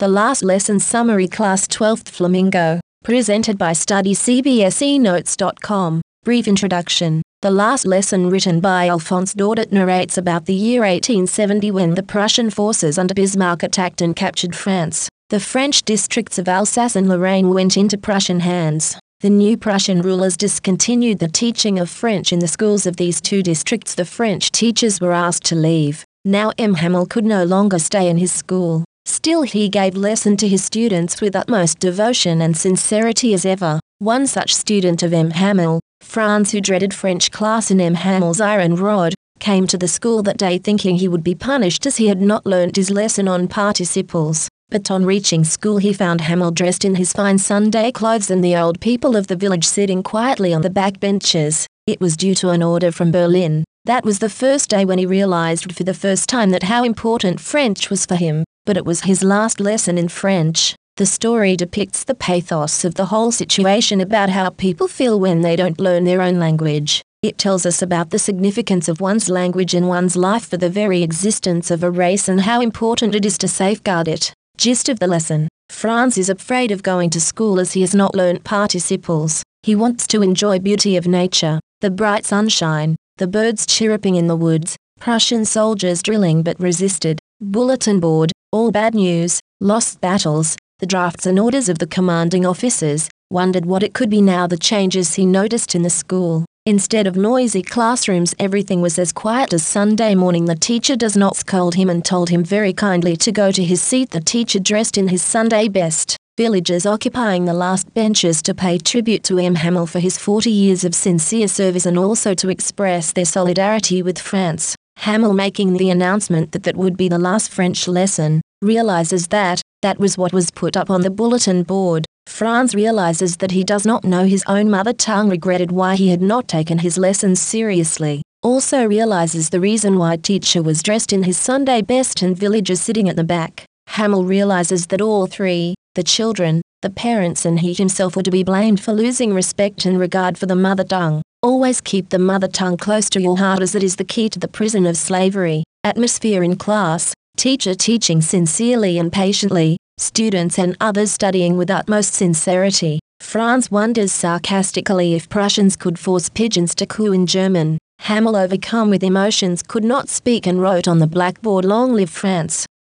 The Last Lesson Summary Class 12th Flamingo, presented by StudyCBSENotes.com. Brief introduction. The Last Lesson, written by Alphonse Daudet, narrates about the year 1870 when the Prussian forces under Bismarck attacked and captured France. The French districts of Alsace and Lorraine went into Prussian hands. The new Prussian rulers discontinued the teaching of French in the schools of these two districts. The French teachers were asked to leave. Now M. Hamel could no longer stay in his school. Still, he gave lesson to his students with utmost devotion and sincerity as ever. One such student of M. Hamel, Franz, who dreaded French class in M. Hamel's iron rod, came to the school that day thinking he would be punished as he had not learnt his lesson on participles. But on reaching school he found Hamel dressed in his fine Sunday clothes and the old people of the village sitting quietly on the back benches. It was due to an order from Berlin. That was the first day when he realized for the first time that how important French was for him. But it was his last lesson in French. The story depicts the pathos of the whole situation about how people feel when they don't learn their own language. It tells us about the significance of one's language in one's life for the very existence of a race and how important it is to safeguard it. Gist of the lesson. Franz is afraid of going to school as he has not learnt participles. He wants to enjoy beauty of nature, the bright sunshine, the birds chirruping in the woods, Prussian soldiers drilling but resisted, bulletin board, all bad news, lost battles, the drafts and orders of the commanding officers, wondered what it could be now. The changes he noticed in the school. Instead of noisy classrooms, everything was as quiet as Sunday morning. The teacher does not scold him and told him very kindly to go to his seat. The teacher dressed in his Sunday best. Villagers occupying the last benches to pay tribute to M. Hamel for his 40 years of sincere service and also to express their solidarity with France. Hamel, making the announcement that would be the last French lesson, realizes that was what was put up on the bulletin board. Franz realizes that he does not know his own mother tongue, regretted why he had not taken his lessons seriously. Also realizes the reason why teacher was dressed in his Sunday best and villagers sitting at the back. Hamel realizes that all three, the children, the parents and he himself, were to be blamed for losing respect and regard for the mother tongue. Always keep the mother tongue close to your heart as it is the key to the prison of slavery. Atmosphere in class. Teacher teaching sincerely and patiently. Students and others studying with utmost sincerity. Franz wonders sarcastically if Prussians could force pigeons to coo in German. Hamel, overcome with emotions, could not speak and wrote on the blackboard, "Long live France."